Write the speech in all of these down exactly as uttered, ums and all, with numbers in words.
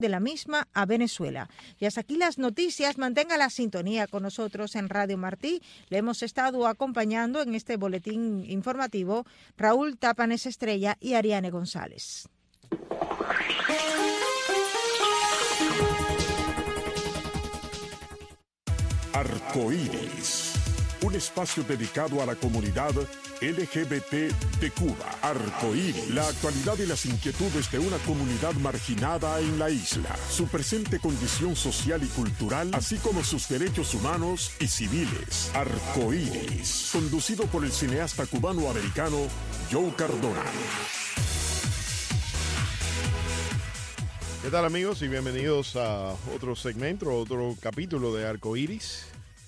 de la misma a Venezuela. Y hasta aquí las noticias. Mantenga la sintonía con nosotros en Radio Martí. Le hemos estado acompañando en este boletín informativo Raúl Tapanes Estrella y Ariane González. Arcoíris, un espacio dedicado a la comunidad L G B T de Cuba. Arcoíris, la actualidad y las inquietudes de una comunidad marginada en la isla, su presente condición social y cultural, así como sus derechos humanos y civiles. Arcoíris, conducido por el cineasta cubano-americano Joe Cardona. ¿Qué tal, amigos? Y bienvenidos a otro segmento, otro capítulo de Arcoíris.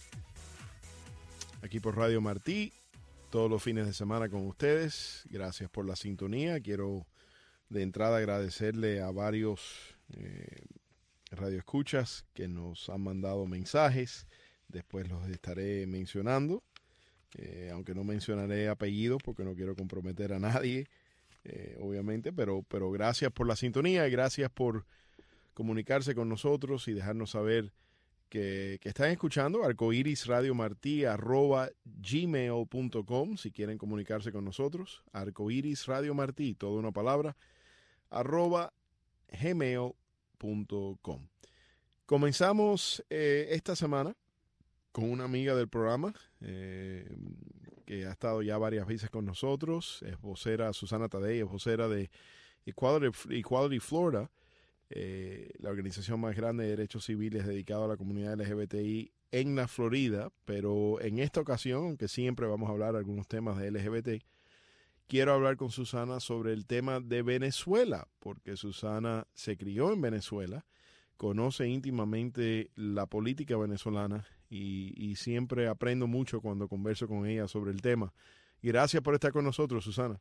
Aquí por Radio Martí, todos los fines de semana con ustedes. Gracias por la sintonía. Quiero de entrada agradecerle a varios eh, radioescuchas que nos han mandado mensajes. Después los estaré mencionando, eh, aunque no mencionaré apellidos porque no quiero comprometer a nadie. Eh, obviamente, pero, pero gracias por la sintonía y gracias por comunicarse con nosotros y dejarnos saber que, que están escuchando. arcoirisradiomartí arroba gmail punto com si quieren comunicarse con nosotros. arcoirisradiomartí, toda una palabra, arroba gmail punto com. Comenzamos eh, esta semana con una amiga del programa, eh, que ha estado ya varias veces con nosotros. Es vocera, Susana Tadei, es vocera de Equality, Equality Florida, eh, la organización más grande de derechos civiles dedicada a la comunidad L G B T I en la Florida. Pero en esta ocasión, aunque siempre vamos a hablar de algunos temas de L G B T, quiero hablar con Susana sobre el tema de Venezuela, porque Susana se crió en Venezuela, conoce íntimamente la política venezolana y, y siempre aprendo mucho cuando converso con ella sobre el tema. Y gracias por estar con nosotros, Susana.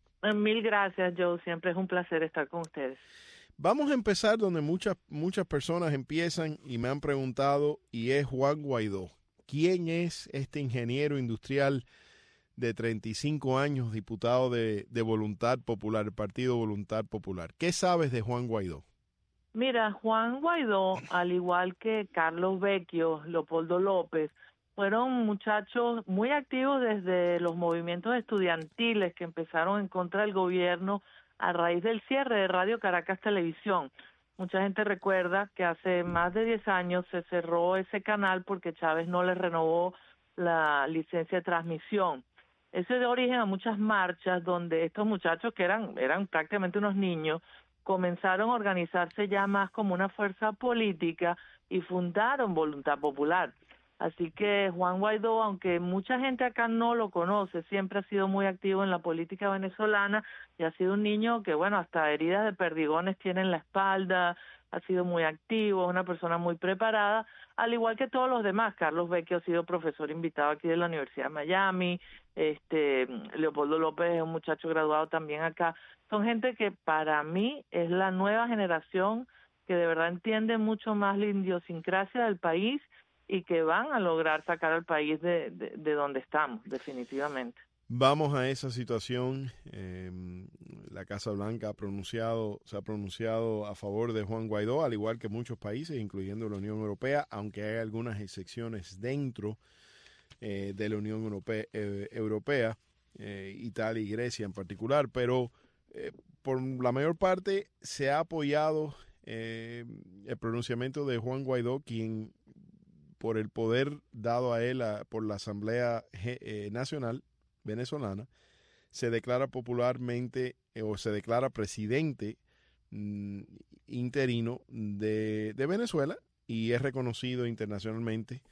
Mil gracias, Joe. Siempre es un placer estar con ustedes. Vamos a empezar donde muchas, muchas personas empiezan y me han preguntado, y es Juan Guaidó. ¿Quién es este ingeniero industrial de treinta y cinco años, diputado de, de Voluntad Popular, el Partido Voluntad Popular? ¿Qué sabes de Juan Guaidó? Mira, Juan Guaidó, al igual que Carlos Vecchio, Leopoldo López, fueron muchachos muy activos desde los movimientos estudiantiles que empezaron en contra del gobierno a raíz del cierre de Radio Caracas Televisión. Mucha gente recuerda que hace más de diez años se cerró ese canal porque Chávez no le renovó la licencia de transmisión. Eso dio origen a muchas marchas donde estos muchachos, que eran, eran prácticamente unos niños, comenzaron a organizarse ya más como una fuerza política y fundaron Voluntad Popular. Así que Juan Guaidó, aunque mucha gente acá no lo conoce, siempre ha sido muy activo en la política venezolana y ha sido un niño que, bueno, hasta heridas de perdigones tiene en la espalda, ha sido muy activo, es una persona muy preparada, al igual que todos los demás. Carlos Vecchio ha sido profesor invitado aquí de la Universidad de Miami, este Leopoldo López es un muchacho graduado también acá. Son gente que para mí es la nueva generación que de verdad entiende mucho más la idiosincrasia del país y que van a lograr sacar al país de, de, de donde estamos, definitivamente. Vamos a esa situación. Eh, la Casa Blanca ha pronunciado, se ha pronunciado a favor de Juan Guaidó, al igual que muchos países, incluyendo la Unión Europea, aunque hay algunas excepciones dentro eh, de la Unión Europea, eh, Europea eh, Italia y Grecia en particular, pero eh, por la mayor parte se ha apoyado eh, el pronunciamiento de Juan Guaidó, quien, por el poder dado a él a, por la Asamblea eh, Nacional venezolana, se declara popularmente eh, o se declara presidente mm, interino de, de Venezuela y es reconocido internacionalmente.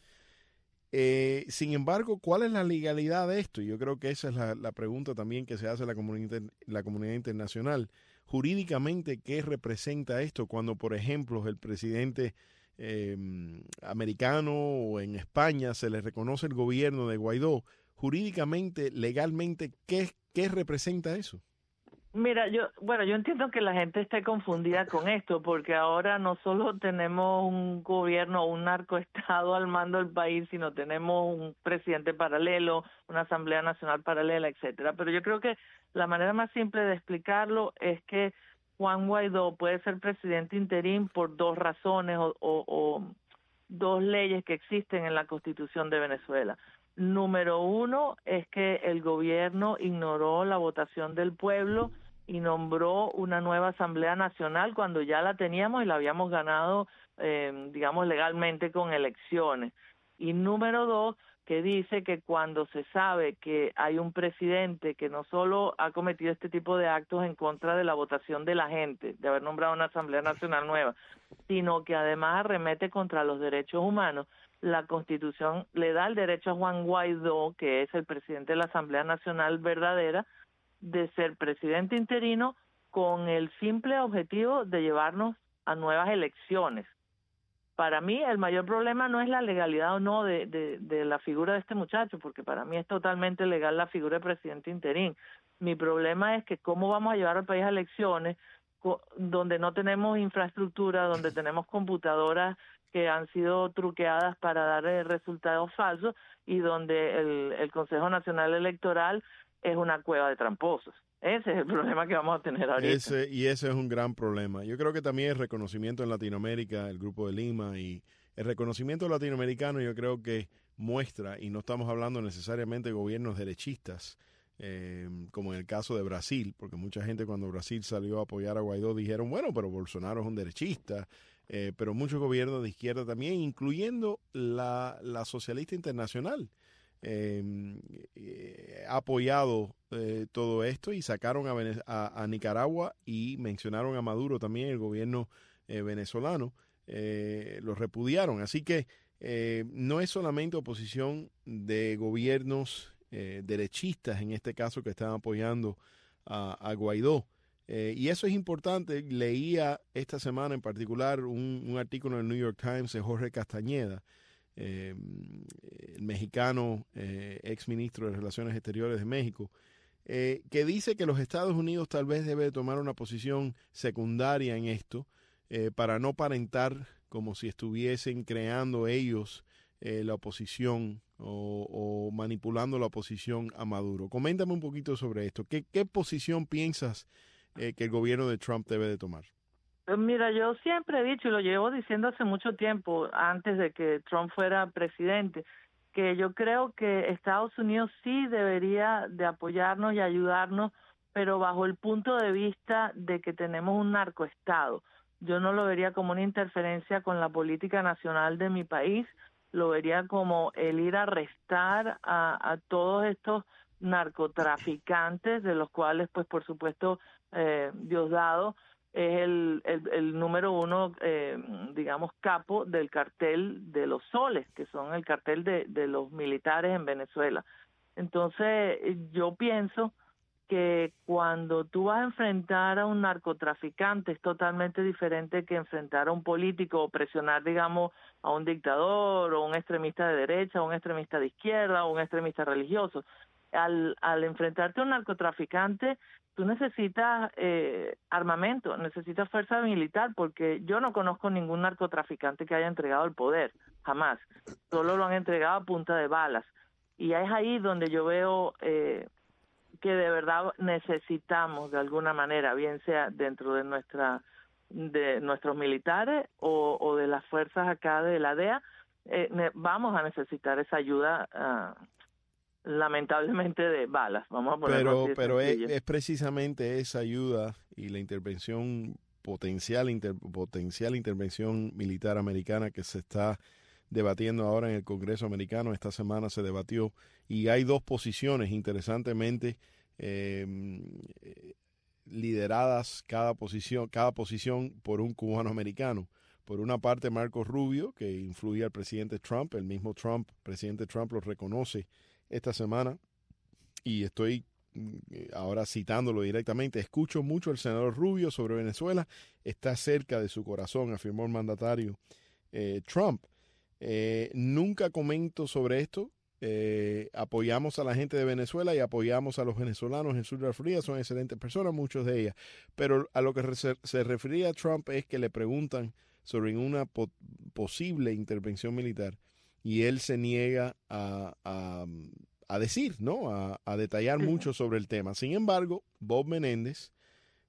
Eh, sin embargo, ¿cuál es la legalidad de esto? Yo creo que esa es la, la pregunta también que se hace la comunidad, la comunidad internacional. Jurídicamente, ¿qué representa esto cuando, por ejemplo, el presidente eh, americano o en España se le reconoce el gobierno de Guaidó? Jurídicamente, legalmente, ¿qué, qué representa eso? Mira, yo, bueno, yo entiendo que la gente esté confundida con esto, porque ahora no solo tenemos un gobierno, un narcoestado al mando del país, sino tenemos un presidente paralelo, una Asamblea Nacional paralela, etcétera. Pero yo creo que la manera más simple de explicarlo es que Juan Guaidó puede ser presidente interín por dos razones o, o, o dos leyes que existen en la Constitución de Venezuela. Número uno es que el gobierno ignoró la votación del pueblo y nombró una nueva Asamblea Nacional cuando ya la teníamos y la habíamos ganado, eh, digamos, legalmente con elecciones. Y número dos, que dice que cuando se sabe que hay un presidente que no solo ha cometido este tipo de actos en contra de la votación de la gente, de haber nombrado una Asamblea Nacional nueva, sino que además arremete contra los derechos humanos, la Constitución le da el derecho a Juan Guaidó, que es el presidente de la Asamblea Nacional verdadera, de ser presidente interino con el simple objetivo de llevarnos a nuevas elecciones. Para mí el mayor problema no es la legalidad o no de, de, de la figura de este muchacho, porque para mí es totalmente legal la figura de presidente interín. Mi problema es que cómo vamos a llevar al país a elecciones donde no tenemos infraestructura, donde tenemos computadoras que han sido truqueadas para dar resultados falsos y donde el, el Consejo Nacional Electoral es una cueva de tramposos. Ese es el problema que vamos a tener ahorita. Ese, y ese es un gran problema. Yo creo que también el reconocimiento en Latinoamérica, el Grupo de Lima y el reconocimiento latinoamericano, yo creo que muestra, y no estamos hablando necesariamente de gobiernos derechistas, eh, como en el caso de Brasil, porque mucha gente cuando Brasil salió a apoyar a Guaidó dijeron, bueno, pero Bolsonaro es un derechista, eh, pero muchos gobiernos de izquierda también, incluyendo la, la Socialista Internacional, Eh, eh, ha apoyado eh, todo esto y sacaron a, Vene- a, a Nicaragua y mencionaron a Maduro también, el gobierno eh, venezolano, eh, los repudiaron. Así que eh, no es solamente oposición de gobiernos eh, derechistas, en este caso, que están apoyando a, a Guaidó. Eh, y eso es importante. Leía esta semana en particular un, un artículo en el New York Times de Jorge Castañeda, Eh, el mexicano, eh, ex ministro de Relaciones Exteriores de México, eh, que dice que los Estados Unidos tal vez debe tomar una posición secundaria en esto eh, para no aparentar como si estuviesen creando ellos eh, la oposición o, o manipulando la oposición a Maduro. Coméntame un poquito sobre esto. ¿Qué, qué posición piensas eh, que el gobierno de Trump debe de tomar? Mira, yo siempre he dicho, y lo llevo diciendo hace mucho tiempo, antes de que Trump fuera presidente, que yo creo que Estados Unidos sí debería de apoyarnos y ayudarnos, pero bajo el punto de vista de que tenemos un narcoestado. Yo no lo vería como una interferencia con la política nacional de mi país, lo vería como el ir a arrestar a, a todos estos narcotraficantes, de los cuales, pues, por supuesto, eh, Diosdado es el, el, el número uno, eh, digamos, capo del cartel de los soles, que son el cartel de, de los militares en Venezuela. Entonces, yo pienso que cuando tú vas a enfrentar a un narcotraficante es totalmente diferente que enfrentar a un político o presionar, digamos, a un dictador o un extremista de derecha o un extremista de izquierda o un extremista religioso. Al, al enfrentarte a un narcotraficante, tú necesitas eh, armamento, necesitas fuerza militar, porque yo no conozco ningún narcotraficante que haya entregado el poder, jamás. Solo lo han entregado a punta de balas. Y es ahí donde yo veo eh, que de verdad necesitamos de alguna manera, bien sea dentro de nuestra de nuestros militares o, o de las fuerzas acá de la D E A, eh, ne- vamos a necesitar esa ayuda uh, lamentablemente de balas, vamos a ponerlo Pero, así de pero es, sencillo. es precisamente esa ayuda y la intervención potencial, inter, potencial intervención militar americana que se está debatiendo ahora en el Congreso americano. Esta semana se debatió y hay dos posiciones, interesantemente, eh, lideradas cada posición, cada posición por un cubano americano. Por una parte, Marco Rubio, que influye al presidente Trump, el mismo Trump, presidente Trump lo reconoce esta semana, y estoy ahora citándolo directamente: escucho mucho al senador Rubio sobre Venezuela, está cerca de su corazón, afirmó el mandatario eh, Trump. Eh, nunca comento sobre esto, eh, apoyamos a la gente de Venezuela y apoyamos a los venezolanos en el sur de la Florida, son excelentes personas, muchos de ellas, pero a lo que se, se refería Trump es que le preguntan sobre una po posible intervención militar y él se niega a, a, a decir, ¿no? A, a detallar mucho sobre el tema. Sin embargo, Bob Menéndez,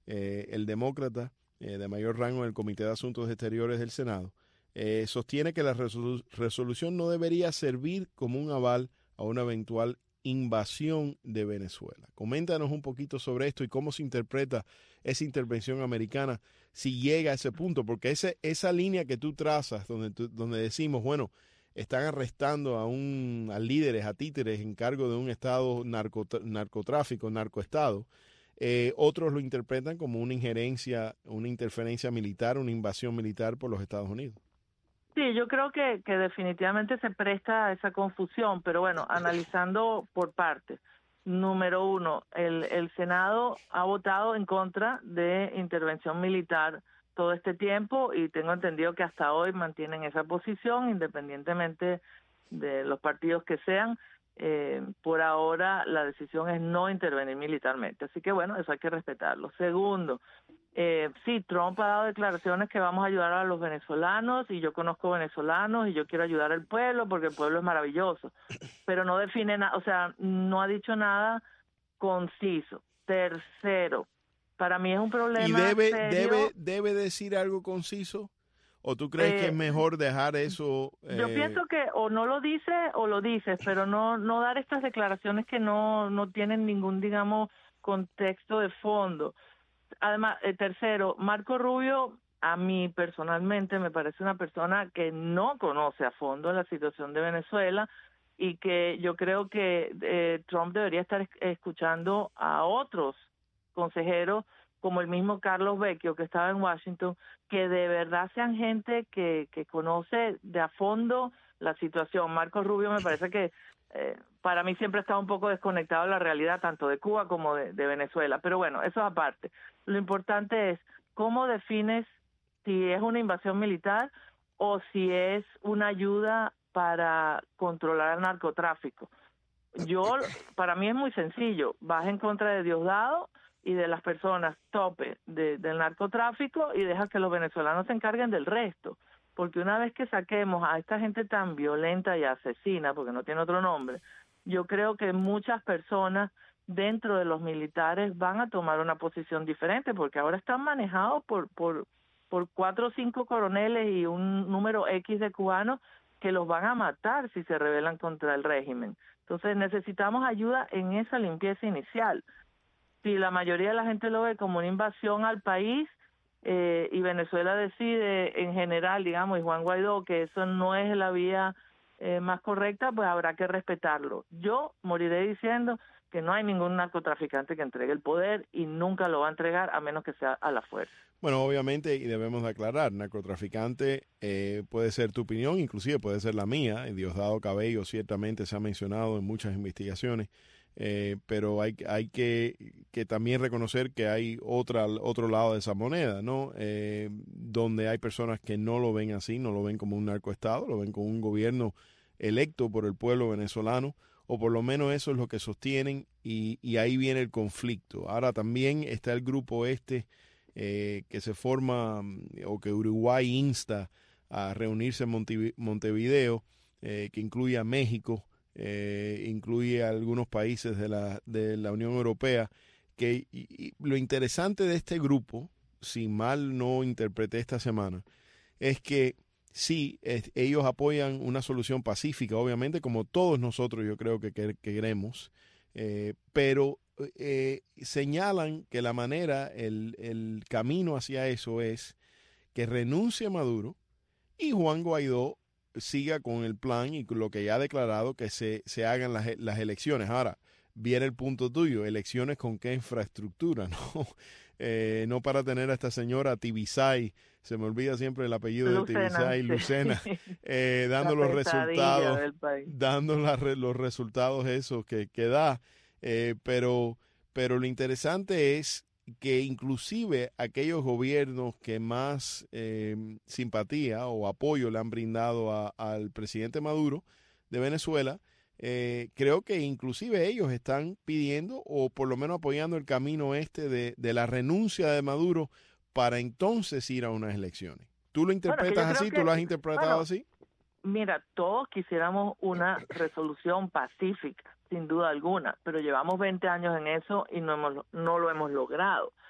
eh, el demócrata eh, de mayor rango en el Comité de Asuntos Exteriores del Senado, eh, sostiene que la resolu- resolución no debería servir como un aval a una eventual invasión de Venezuela. Coméntanos un poquito sobre esto y cómo se interpreta esa intervención americana si llega a ese punto, porque ese, esa línea que tú trazas, donde, tú, donde decimos, bueno, están arrestando a, un, a líderes, a títeres en cargo de un estado narco, narcotráfico, narcoestado, eh, otros lo interpretan como una injerencia, una interferencia militar, una invasión militar por los Estados Unidos. Sí, yo creo que, que definitivamente se presta a esa confusión, pero bueno, analizando por partes. Número uno, el, el Senado ha votado en contra de intervención militar todo este tiempo y tengo entendido que hasta hoy mantienen esa posición independientemente de los partidos que sean. Eh, por ahora la decisión es no intervenir militarmente, así que bueno, eso hay que respetarlo. Segundo, eh, sí, Trump ha dado declaraciones que vamos a ayudar a los venezolanos y yo conozco venezolanos y yo quiero ayudar al pueblo porque el pueblo es maravilloso, pero no define nada, o sea, no ha dicho nada conciso. Tercero, para mí es un problema ¿Y debe, serio. debe, debe decir algo conciso? ¿O tú crees eh, que es mejor dejar eso? Eh... Yo pienso que o no lo dice o lo dices, pero no no dar estas declaraciones que no, no tienen ningún, digamos, contexto de fondo. Además, eh, tercero, Marco Rubio, a mí personalmente me parece una persona que no conoce a fondo la situación de Venezuela y que yo creo que eh, Trump debería estar escuchando a otros consejeros como el mismo Carlos Vecchio, que estaba en Washington, que de verdad sean gente que, que conoce de a fondo la situación. Marco Rubio me parece que eh, para mí siempre ha estado un poco desconectado de la realidad, tanto de Cuba como de, de Venezuela. Pero bueno, eso aparte. Lo importante es cómo defines si es una invasión militar o si es una ayuda para controlar el narcotráfico. Yo, para mí es muy sencillo, vas en contra de Diosdado y de las personas tope de, del narcotráfico y deja que los venezolanos se encarguen del resto, porque una vez que saquemos a esta gente tan violenta y asesina, porque no tiene otro nombre, yo creo que muchas personas dentro de los militares van a tomar una posición diferente, porque ahora están manejados por, por, por cuatro o cinco coroneles y un número X de cubanos que los van a matar si se rebelan contra el régimen. Entonces necesitamos ayuda en esa limpieza inicial. Si la mayoría de la gente lo ve como una invasión al país eh, y Venezuela decide en general, digamos, y Juan Guaidó, que eso no es la vía eh, más correcta, pues habrá que respetarlo. Yo moriré diciendo que no hay ningún narcotraficante que entregue el poder y nunca lo va a entregar a menos que sea a la fuerza. Bueno, obviamente, y debemos aclarar, narcotraficante eh, puede ser tu opinión, inclusive puede ser la mía, y Diosdado Cabello ciertamente se ha mencionado en muchas investigaciones. Eh, pero hay, hay que, que también reconocer que hay otra, otro lado de esa moneda, ¿no? Eh, donde hay personas que no lo ven así, no lo ven como un narcoestado, lo ven como un gobierno electo por el pueblo venezolano, o por lo menos eso es lo que sostienen, y, y ahí viene el conflicto. Ahora también está el grupo este eh, que se forma, o que Uruguay insta a reunirse en Monte, Montevideo, eh, que incluye a México, Eh, incluye a algunos países de la, de la Unión Europea, que y, y lo interesante de este grupo, si mal no interpreté esta semana, es que sí, es, ellos apoyan una solución pacífica, obviamente, como todos nosotros yo creo que, que, que queremos, eh, pero eh, señalan que la manera, el, el camino hacia eso es que renuncie Maduro y Juan Guaidó siga con el plan y con lo que ya ha declarado, que se, se hagan las, las elecciones. Ahora, viene el punto tuyo, elecciones con qué infraestructura, ¿no? Eh, no para tener a esta señora Tibisay, se me olvida siempre el apellido Lucena, de Tibisay, sí. Lucena, eh, dando los resultados, dando la, los resultados esos que, que da. Eh, pero, pero lo interesante es que inclusive aquellos gobiernos que más eh, simpatía o apoyo le han brindado a, al presidente Maduro de Venezuela, eh, creo que inclusive ellos están pidiendo o por lo menos apoyando el camino este de, de la renuncia de Maduro para entonces ir a unas elecciones. ¿Tú lo interpretas bueno, así? Que, ¿Tú lo has interpretado bueno, así? Mira, todos quisiéramos una resolución pacífica, sin duda alguna, pero llevamos veinte años en eso y no, hemos, no lo hemos logrado.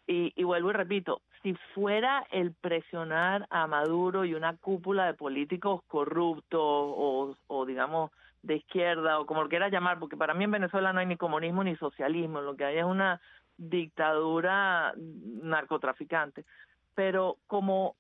Y, y vuelvo y repito, si fuera el presionar a Maduro y una cúpula de políticos corruptos o, o digamos, de izquierda o como lo quieras llamar, porque para mí en Venezuela no hay ni comunismo ni socialismo, lo que hay es una dictadura narcotraficante. Pero como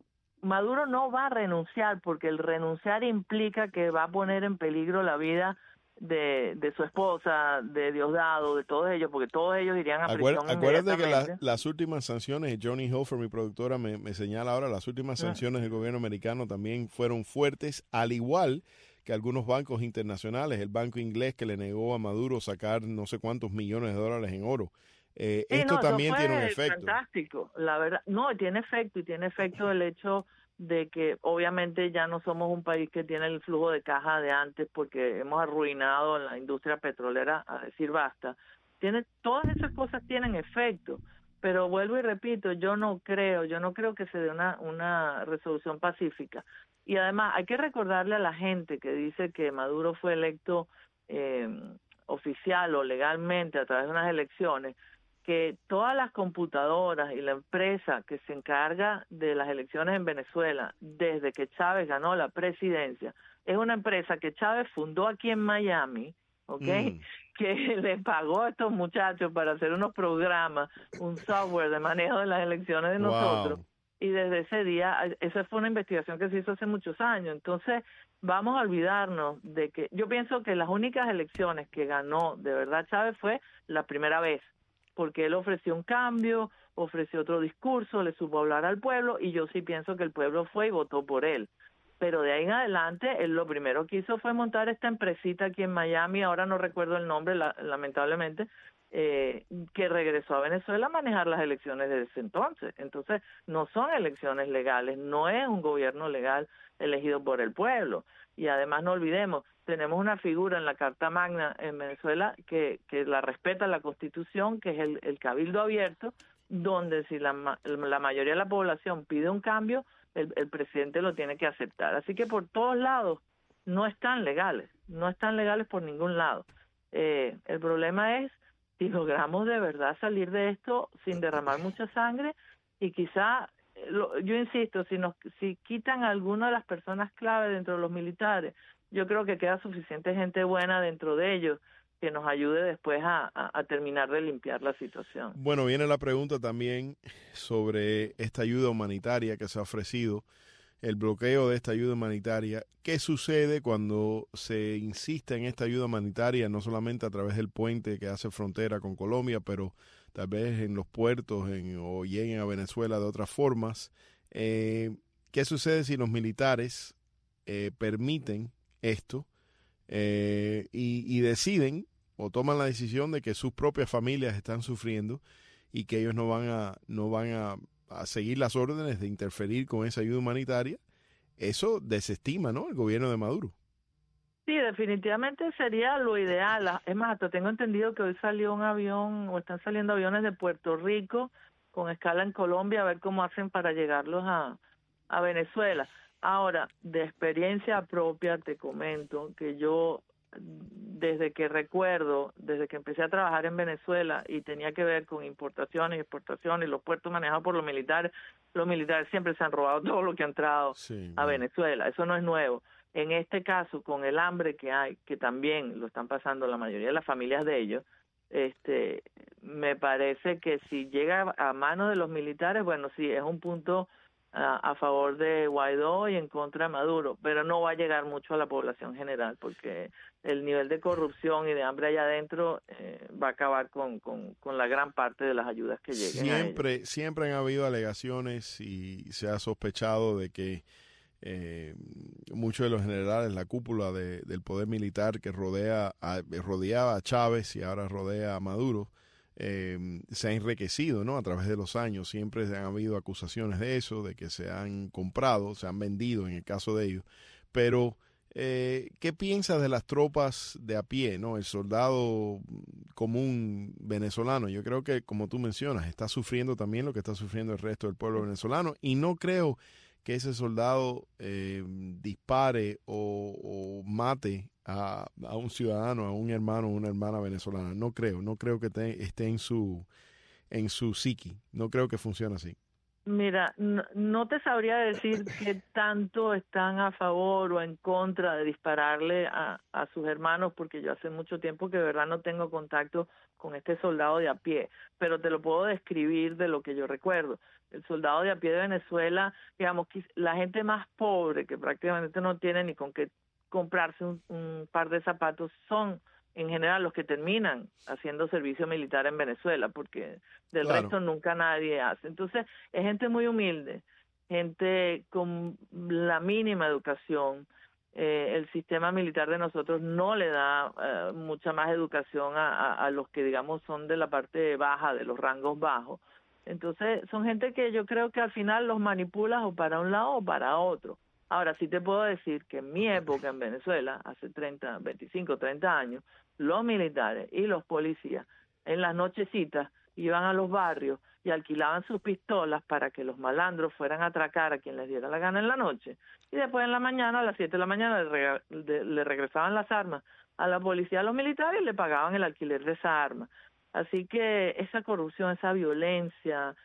Maduro no va a renunciar, porque el renunciar implica que va a poner en peligro la vida de, de su esposa, de Diosdado, de todos ellos, porque todos ellos irían a Acuer, prisión acuérdate que inmediatamente. la, las últimas sanciones, Johnny Hofer, mi productora, me, me señala ahora, las últimas sanciones del gobierno americano también fueron fuertes, al igual que algunos bancos internacionales, el banco inglés que le negó a Maduro sacar no sé cuántos millones de dólares en oro. Eh, Sí, esto no, también eso tiene un fue efecto. fantástico, la verdad. No, tiene efecto, y tiene efecto el hecho de que obviamente ya no somos un país que tiene el flujo de caja de antes, porque hemos arruinado la industria petrolera, a decir basta. Tiene, todas esas cosas tienen efecto, pero vuelvo y repito, yo no creo, yo no creo que se dé una, una resolución pacífica. Y además hay que recordarle a la gente que dice que Maduro fue electo eh, oficial o legalmente a través de unas elecciones, que todas las computadoras y la empresa que se encarga de las elecciones en Venezuela desde que Chávez ganó la presidencia es una empresa que Chávez fundó aquí en Miami, ¿ok? Mm. Que le pagó a estos muchachos para hacer unos programas, un software de manejo de las elecciones de nosotros. Wow. Y desde ese día, esa fue una investigación que se hizo hace muchos años. Entonces, vamos a olvidarnos de que, yo pienso que las únicas elecciones que ganó de verdad Chávez fue la primera vez, porque él ofreció un cambio, ofreció otro discurso, le supo hablar al pueblo, y yo sí pienso que el pueblo fue y votó por él. Pero de ahí en adelante, él lo primero que hizo fue montar esta empresita aquí en Miami, ahora no recuerdo el nombre, la, lamentablemente, eh, que regresó a Venezuela a manejar las elecciones desde ese entonces. Entonces, no son elecciones legales, no es un gobierno legal elegido por el pueblo. Y además no olvidemos, tenemos una figura en la Carta Magna en Venezuela que, que la respeta la Constitución, que es el, el Cabildo Abierto, donde si la, la mayoría de la población pide un cambio, el, el presidente lo tiene que aceptar. Así que por todos lados no están legales, no están legales por ningún lado. Eh, el problema es si logramos de verdad salir de esto sin derramar mucha sangre, y quizá, lo, yo insisto, si nos si quitan a alguna de las personas clave dentro de los militares, yo creo que queda suficiente gente buena dentro de ellos que nos ayude después a, a, a terminar de limpiar la situación. Bueno, viene la pregunta también sobre esta ayuda humanitaria que se ha ofrecido, el bloqueo de esta ayuda humanitaria. ¿Qué sucede cuando se insiste en esta ayuda humanitaria, no solamente a través del puente que hace frontera con Colombia, pero tal vez en los puertos en, o lleguen a Venezuela de otras formas? Eh, ¿Qué sucede si los militares eh, permiten esto eh, y, y deciden o toman la decisión de que sus propias familias están sufriendo y que ellos no van a no van a, a seguir las órdenes de interferir con esa ayuda humanitaria? Eso desestima, ¿no?, el gobierno de Maduro. Sí, definitivamente sería lo ideal. Es más, hasta tengo entendido que hoy salió un avión, o están saliendo aviones de Puerto Rico con escala en Colombia, a ver cómo hacen para llegarlos a, a Venezuela. Ahora, de experiencia propia te comento que yo, desde que recuerdo, desde que empecé a trabajar en Venezuela y tenía que ver con importaciones y exportaciones y los puertos manejados por los militares, los militares siempre se han robado todo lo que ha entrado sí, a bueno. Venezuela. Eso no es nuevo. En este caso, con el hambre que hay, que también lo están pasando la mayoría de las familias de ellos, este, me parece que si llega a manos de los militares, bueno, sí, es un punto a, a favor de Guaidó y en contra de Maduro, pero no va a llegar mucho a la población general, porque el nivel de corrupción y de hambre allá adentro eh, va a acabar con, con, con la gran parte de las ayudas que lleguen siempre, a ellos. Siempre han habido alegaciones y se ha sospechado de que eh, muchos de los generales, la cúpula de, del poder militar que rodea a, rodeaba a Chávez y ahora rodea a Maduro, eh, se ha enriquecido, ¿no?, a través de los años. Siempre han habido acusaciones de eso, de que se han comprado, se han vendido en el caso de ellos. Pero, eh, ¿qué piensas de las tropas de a pie, ¿no?, el soldado común venezolano? Yo creo que, como tú mencionas, está sufriendo también lo que está sufriendo el resto del pueblo venezolano, y no creo que ese soldado eh, dispare o, o mate a, a un ciudadano, a un hermano o una hermana venezolana. No creo, no creo que te, esté en su en su psiqui. No creo que funcione así. Mira, no, no te sabría decir qué tanto están a favor o en contra de dispararle a, a sus hermanos, porque yo hace mucho tiempo que de verdad no tengo contacto con este soldado de a pie, pero te lo puedo describir de lo que yo recuerdo. El soldado de a pie de Venezuela, digamos, la gente más pobre, que prácticamente no tiene ni con qué comprarse un, un par de zapatos, son en general los que terminan haciendo servicio militar en Venezuela, porque del claro. resto nunca nadie hace. Entonces, es gente muy humilde, gente con la mínima educación. Eh, el sistema militar de nosotros no le da eh, mucha más educación a, a, a los que, digamos, son de la parte baja, de los rangos bajos. Entonces, son gente que yo creo que al final los manipulas o para un lado o para otro. Ahora, sí te puedo decir que en mi época en Venezuela, hace treinta, veinticinco, treinta años, los militares y los policías en las nochecitas iban a los barrios y alquilaban sus pistolas para que los malandros fueran a atracar a quien les diera la gana en la noche. Y después en la mañana, a las siete de la mañana, le, reg de, le regresaban las armas a la policía, a los militares, y le pagaban el alquiler de esa arma. Así que esa corrupción, esa violencia,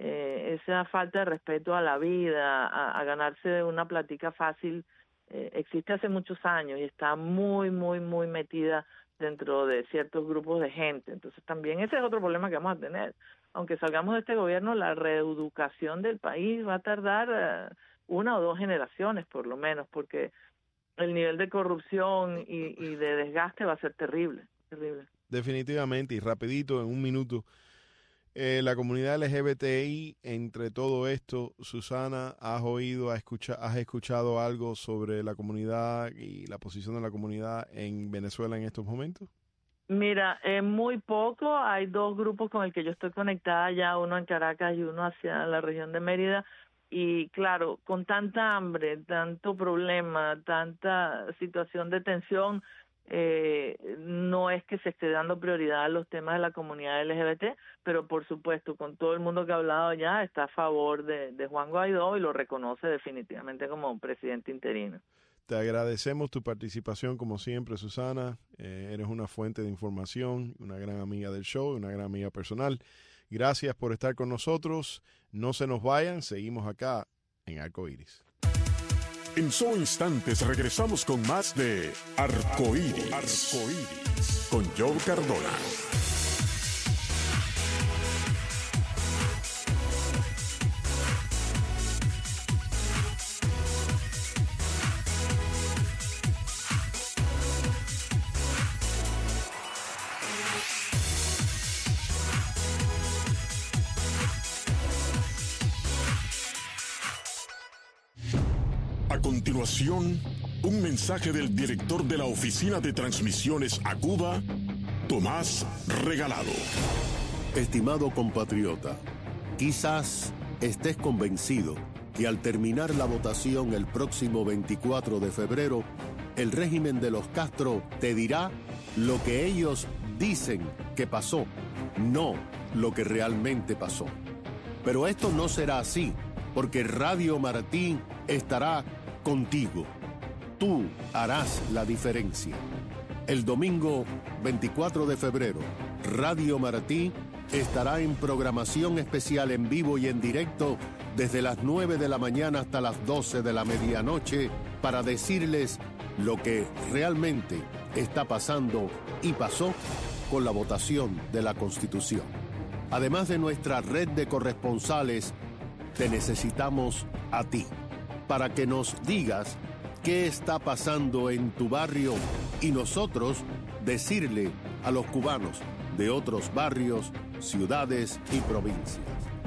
eh, esa falta de respeto a la vida, a, a ganarse una platica fácil, eh, existe hace muchos años y está muy, muy, muy metida dentro de ciertos grupos de gente. Entonces también ese es otro problema que vamos a tener. Aunque salgamos de este gobierno, la reeducación del país va a tardar uh, una o dos generaciones por lo menos, porque el nivel de corrupción y, y de desgaste va a ser terrible, terrible. Definitivamente, y rapidito, en un minuto, eh, la comunidad L G B T I, entre todo esto, Susana, ¿has oído, has escuchado, has escuchado algo sobre la comunidad y la posición de la comunidad en Venezuela en estos momentos? Mira, eh, muy poco. Hay dos grupos con el que yo estoy conectada ya, uno en Caracas y uno hacia la región de Mérida. Y claro, con tanta hambre, tanto problema, tanta situación de tensión, eh, no es que se esté dando prioridad a los temas de la comunidad L G B T, pero por supuesto, con todo el mundo que ha hablado ya, está a favor de, de Juan Guaidó y lo reconoce definitivamente como presidente interino. Te agradecemos tu participación como siempre, Susana. Eh, eres una fuente de información, una gran amiga del show, una gran amiga personal. Gracias por estar con nosotros. No se nos vayan, seguimos acá en Arcoíris. En solo instantes regresamos con más de Arcoíris, Arcoíris con Joe Cardona. A continuación, un mensaje del director de la Oficina de Transmisiones a Cuba, Tomás Regalado. Estimado compatriota, quizás estés convencido que al terminar la votación el próximo veinticuatro de febrero, el régimen de los Castro te dirá lo que ellos dicen que pasó, no lo que realmente pasó. Pero esto no será así, porque Radio Martí estará contigo. Tú harás la diferencia. El domingo veinticuatro de febrero, Radio Martí estará en programación especial en vivo y en directo desde las nueve de la mañana hasta las doce de la medianoche para decirles lo que realmente está pasando y pasó con la votación de la Constitución. Además de nuestra red de corresponsales, te necesitamos a ti, para que nos digas qué está pasando en tu barrio y nosotros decirle a los cubanos de otros barrios, ciudades y provincias.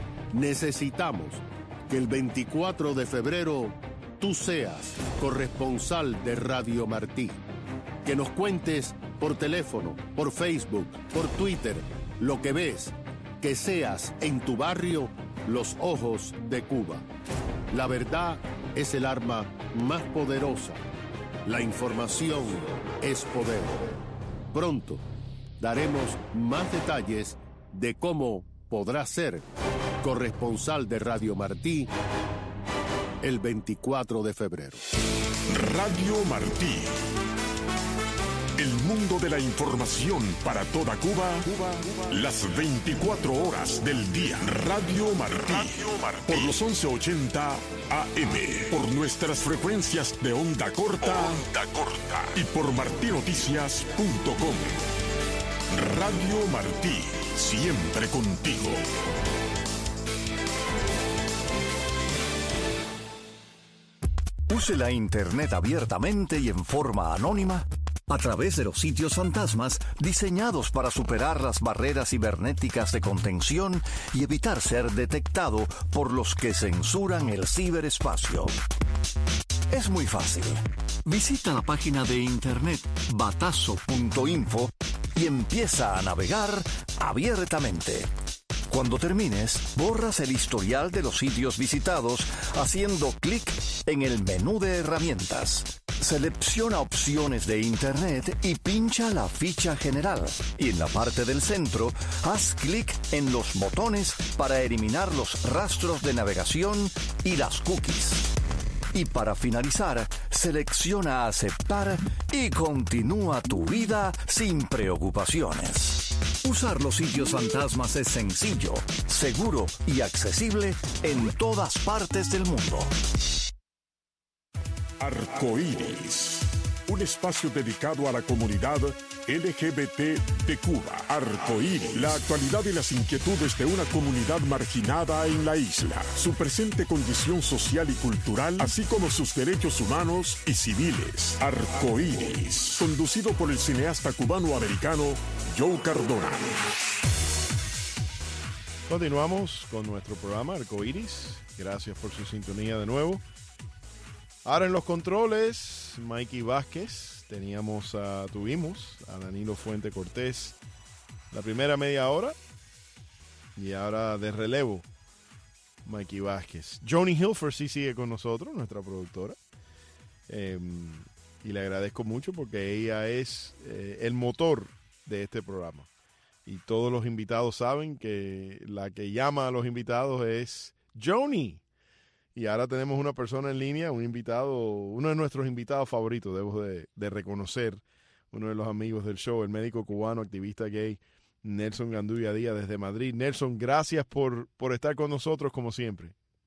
Necesitamos que el veinticuatro de febrero tú seas corresponsal de Radio Martí, que nos cuentes por teléfono, por Facebook, por Twitter, lo que ves, que seas en tu barrio los ojos de Cuba. La verdad es el arma más poderosa. La información es poder. Pronto daremos más detalles de cómo podrás ser corresponsal de Radio Martí el veinticuatro de febrero. Radio Martí. El mundo de la información para toda Cuba, Cuba, Cuba. Las veinticuatro horas del día. Radio Martí. Radio Martí. Por los once ochenta A M. Por nuestras frecuencias de onda corta. Onda corta. Y por martinoticias punto com. Radio Martí. Siempre contigo. Use la Internet abiertamente y en forma anónima a través de los sitios fantasmas diseñados para superar las barreras cibernéticas de contención y evitar ser detectado por los que censuran el ciberespacio. Es muy fácil. Visita la página de internet batazo punto info y empieza a navegar abiertamente. Cuando termines, borras el historial de los sitios visitados haciendo clic en el menú de herramientas. Selecciona opciones de Internet y pincha la ficha general. Y en la parte del centro, haz clic en los botones para eliminar los rastros de navegación y las cookies. Y para finalizar, selecciona aceptar y continúa tu vida sin preocupaciones. Usar los sitios fantasmas es sencillo, seguro y accesible en todas partes del mundo. Arcoíris, un espacio dedicado a la comunidad L G B T de Cuba. Arcoíris, la actualidad y las inquietudes de una comunidad marginada en la isla, su presente condición social y cultural, así como sus derechos humanos y civiles. Arcoíris, conducido por el cineasta cubano-americano Joe Cardona. Continuamos con nuestro programa Arcoíris. Gracias por su sintonía de nuevo. Ahora en los controles, Mikey Vázquez. Teníamos a, tuvimos a Danilo Fuente Cortés la primera media hora. Y ahora de relevo, Mikey Vázquez. Joni Hilfer sí sigue con nosotros, nuestra productora. Eh, y le agradezco mucho porque ella es eh, el motor de este programa. Y todos los invitados saben que la que llama a los invitados es Joni. Y ahora tenemos una persona en línea, un invitado, uno de nuestros invitados favoritos, debo de, de reconocer, uno de los amigos del show, el médico cubano, activista gay, Nelson Gandulla Díaz desde Madrid. Nelson, gracias por, por estar con nosotros como siempre.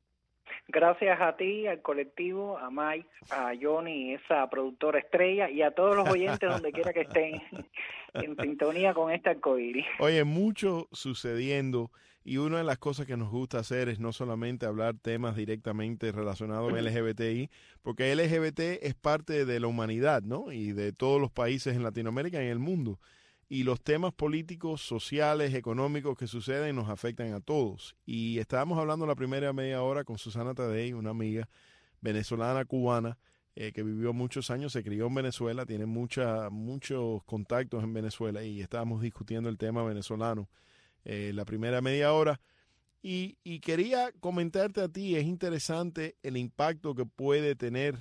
Gracias a ti, al colectivo, a Mike, a Joni, esa productora estrella, y a todos los oyentes donde quiera que estén en sintonía con este arcoíris. Oye, mucho sucediendo. Y una de las cosas que nos gusta hacer es no solamente hablar temas directamente relacionados con L G B T I, porque L G B T es parte de la humanidad, ¿no? Y de todos los países en Latinoamérica y en el mundo. Y los temas políticos, sociales, económicos que suceden nos afectan a todos. Y estábamos hablando la primera media hora con Susana Tadei, una amiga venezolana, cubana, eh, que vivió muchos años, se crió en Venezuela, tiene mucha, muchos contactos en Venezuela y estábamos discutiendo el tema venezolano. Eh, la primera media hora y, y quería comentarte a ti, es interesante el impacto que puede tener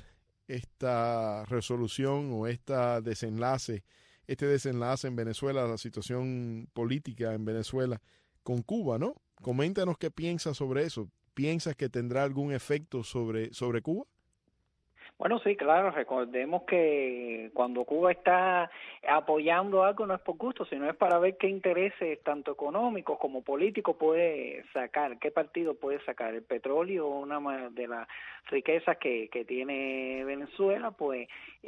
esta resolución o esta desenlace, este desenlace en Venezuela, la situación política en Venezuela con Cuba, ¿no? Coméntanos qué piensas sobre eso. ¿Piensas que tendrá algún efecto sobre, sobre Cuba? Bueno, sí, claro, recordemos que cuando Cuba está apoyando algo no es por gusto, sino es para ver qué intereses tanto económicos como políticos puede sacar, qué partido puede sacar. El petróleo, una de las riquezas que, que tiene Venezuela, pues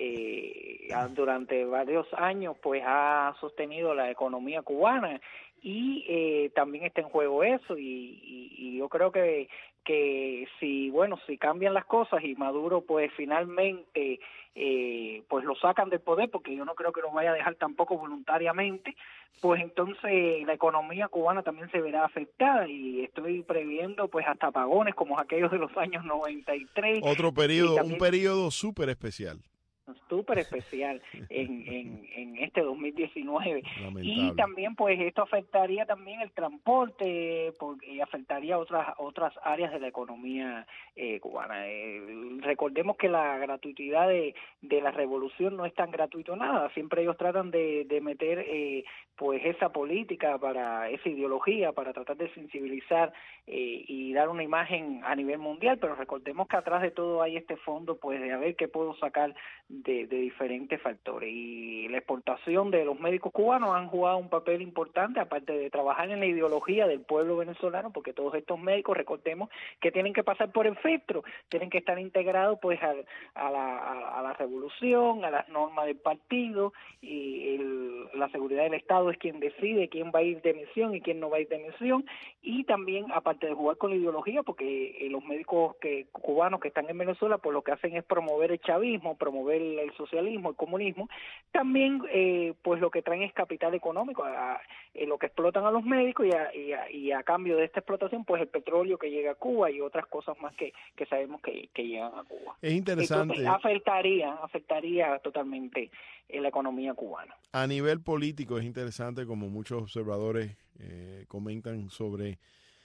eh, durante varios años pues ha sostenido la economía cubana y eh, también está en juego eso y, y, y yo creo que que si, bueno, si cambian las cosas y Maduro pues finalmente eh, pues lo sacan del poder, porque yo no creo que lo vaya a dejar tampoco voluntariamente, pues entonces la economía cubana también se verá afectada y estoy previendo pues hasta apagones como aquellos de los años noventa y tres. Otro periodo, también, un periodo súper especial. súper especial en, en, en este dos mil diecinueve. Lamentable. Y también pues esto afectaría también el transporte porque afectaría otras otras áreas de la economía eh, cubana. Eh, recordemos que la gratuidad de, de la revolución no es tan gratuito nada, siempre ellos tratan de, de meter eh, pues esa política, para esa ideología, para tratar de sensibilizar eh, y dar una imagen a nivel mundial, pero recordemos que atrás de todo hay este fondo pues de a ver qué puedo sacar de, de, de diferentes factores. Y la exportación de los médicos cubanos han jugado un papel importante, aparte de trabajar en la ideología del pueblo venezolano, porque todos estos médicos, recordemos, que tienen que pasar por el filtro, tienen que estar integrados pues a, a, la, a, a la revolución, a las normas del partido, y el, la seguridad del Estado es quien decide quién va a ir de misión y quién no va a ir de misión. Y también, aparte de jugar con la ideología, porque eh, los médicos que cubanos que están en Venezuela, pues lo que hacen es promover el chavismo, promover el socialismo, el comunismo, también eh, pues lo que traen es capital económico, a, a lo que explotan a los médicos, y a, y, a, y a cambio de esta explotación, pues el petróleo que llega a Cuba y otras cosas más que, que sabemos que, que llegan a Cuba. Es interesante. Entonces, afectaría, afectaría totalmente en la economía cubana. A nivel político es interesante, como muchos observadores eh, comentan sobre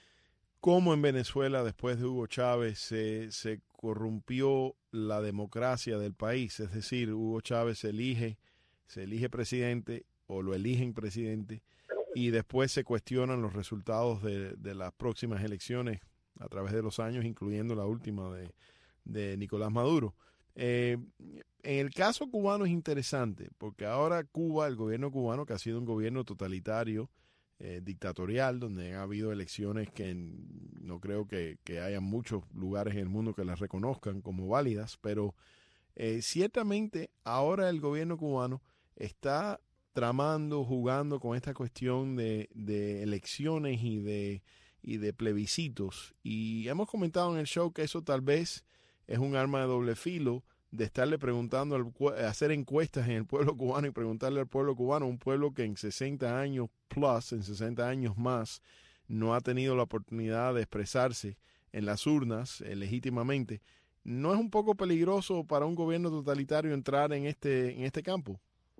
cómo en Venezuela, después de Hugo Chávez, se, se corrompió la democracia del país. Es decir, Hugo Chávez se elige, se elige presidente o lo eligen presidente, y después se cuestionan los resultados de, de las próximas elecciones a través de los años, incluyendo la última de, de Nicolás Maduro. Eh, en el caso cubano es interesante, porque ahora Cuba, el gobierno cubano, que ha sido un gobierno totalitario, eh, dictatorial, donde ha habido elecciones que no creo que, que haya muchos lugares en el mundo que las reconozcan como válidas, pero eh, ciertamente ahora el gobierno cubano está tramando, jugando con esta cuestión de, de elecciones y de, y de plebiscitos, y hemos comentado en el show que eso tal vez es un arma de doble filo, de estarle preguntando, al, hacer encuestas en el pueblo cubano y preguntarle al pueblo cubano, un pueblo que en sesenta años plus, en sesenta años más, no ha tenido la oportunidad de expresarse en las urnas eh, legítimamente. ¿No es un poco peligroso para un gobierno totalitario entrar en este, en este campo?